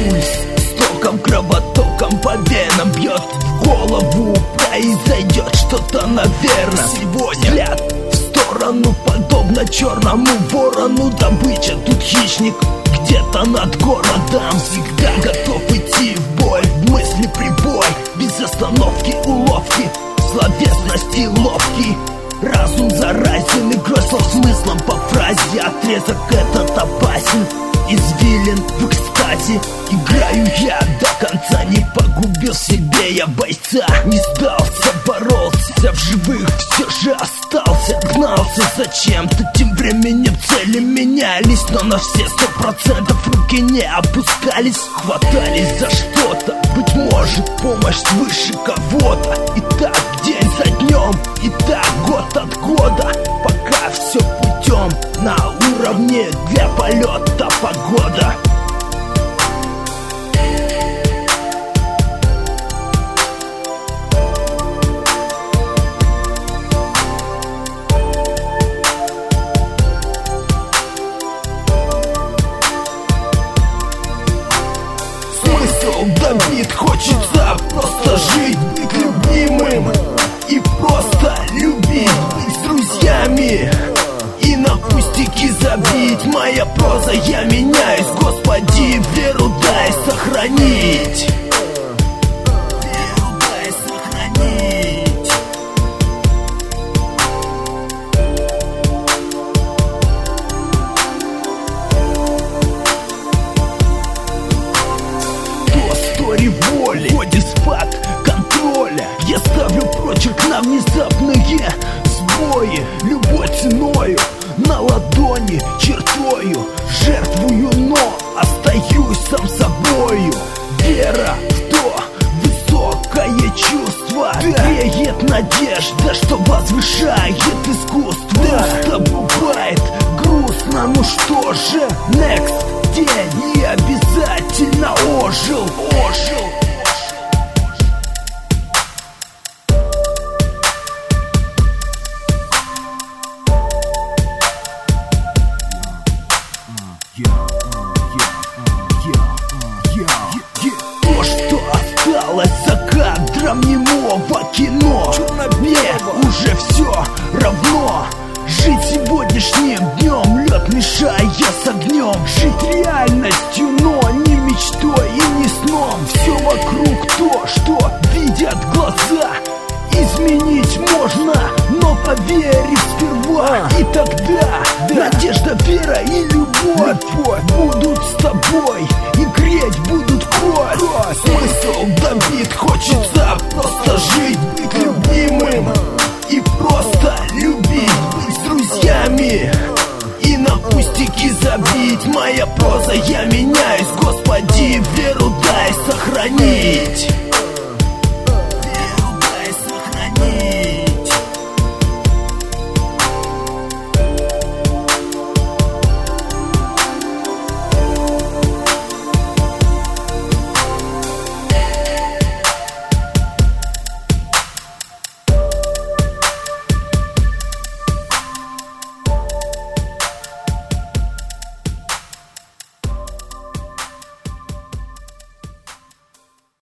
Пульс стоком, кровотоком по венам бьет в голову. Произойдет что-то, наверное, сегодня. Взгляд в сторону, подобно черному ворону. Добыча тут хищник, где-то над городом. Всегда готов идти в бой, в мысли прибой. Без остановки уловки, словесности ловкий. Разум заразен игрой слов, смыслом по фразе. Отрезок этот опасен, извилин в экстазе. Играю я до конца, не погубил себе я бойца. Не сдался, боролся, в живых все же остался. Гнался зачем-то, тем временем цели менялись. Но на все 100% руки не опускались. Хватались за что-то, быть может помощь свыше кого-то. И так день за днем, и так год от года. Пока все путем, на уровне для полета погода. Смысл добит, хочется просто жить, быть любимым и просто любить, быть с друзьями и на пустяки забить. Моя проза, я меняюсь, Господи, веру дай сохранить. Веру дай сохранить. До стори воли, входит спад контроля. Я ставлю прочерк на внезапные сбои. Любой ценою, на ладони чертою. Жертвую, но остаюсь сам собою. Вера в то высокое чувство греет надежда, что возвышает искусство. Просто бывает грустно, ну что же, next день и обязательно ожил. То, что осталось за кадром немого кино, мне уже все равно. Жить сегодняшним днем, лед мешая с огнем. Жить реальностью, но не мечтой и не сном. Все вокруг то, что видят глаза. Изменить можно, но поверить сперва. И тогда надежда, вера и любовь будут с тобой и греть будут кровь. Смысл добит, хочется просто жить, быть любимым и просто любить, быть с друзьями и на пустяки забить. Моя проза, я меняюсь, Господи, веру дай сохранить.